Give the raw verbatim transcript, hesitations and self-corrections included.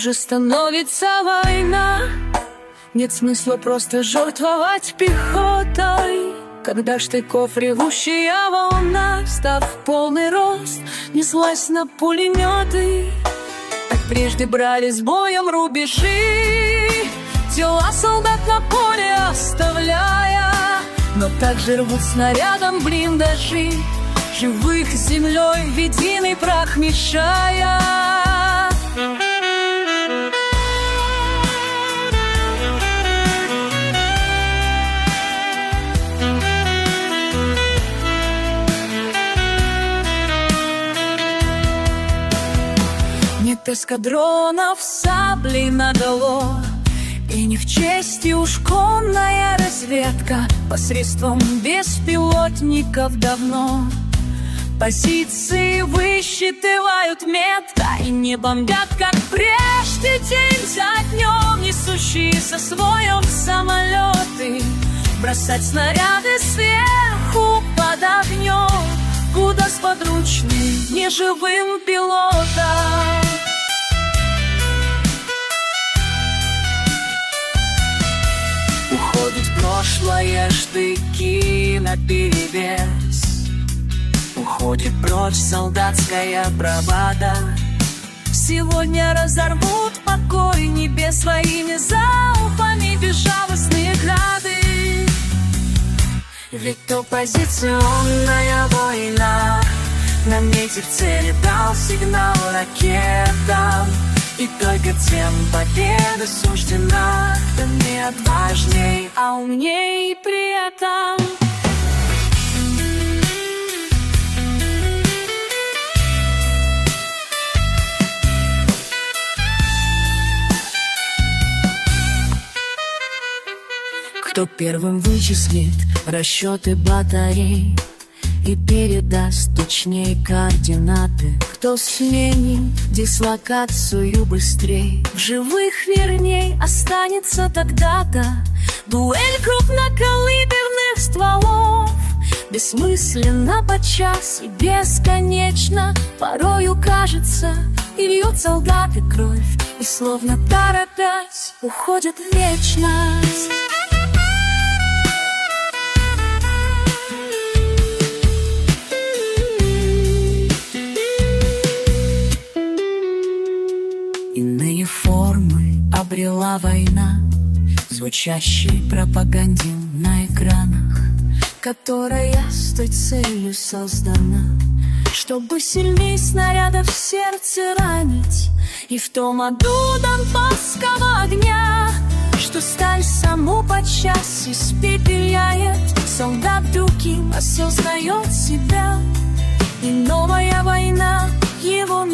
хуже становится война. Нет смысла просто жертвовать пехотой, когда штыков ревущая волна, став в полный рост, неслась на пулеметы. Так прежде брали с боем рубежи, тела солдат на поле оставляя, но также рвут снарядом блиндажи, живых землей в единый прах мешая. Нет эскадронов саблей надало, и не в чести уж конная разведка. Посредством беспилотников давно позиции высчитывают метко, и не бомбят, как прежде, день за днем, несущиеся своем самолеты. Бросать снаряды сверху под огнем, куда сподручны неживым пилотам. Уходит прошлое, штыки наперевес, уходит прочь солдатская бравада. Сегодня разорвут покой небес своими залпами безжалостные грады. Ведь оппозиционная война, наметив цели, дал сигнал ракетам. И только тем победа суждена, кто не отважней, а умней при этом. Кто первым вычислит расчеты батарей и передаст точнее координаты, кто сменит дислокацию быстрей, в живых верней останется тогда-то. Дуэль крупнокалиберных стволов бессмысленно подчас и бесконечно. Порою кажется, и льют солдаты кровь, и словно торопясь уходят в вечность. Иные формы обрела война, звучащей пропаганде на экранах, которая с той целью создана, чтобы сильней снарядов в сердце ранить. И в том аду донбасского огня, что сталь саму подчас испепеляет, солдат другим осознает себя, и новая война его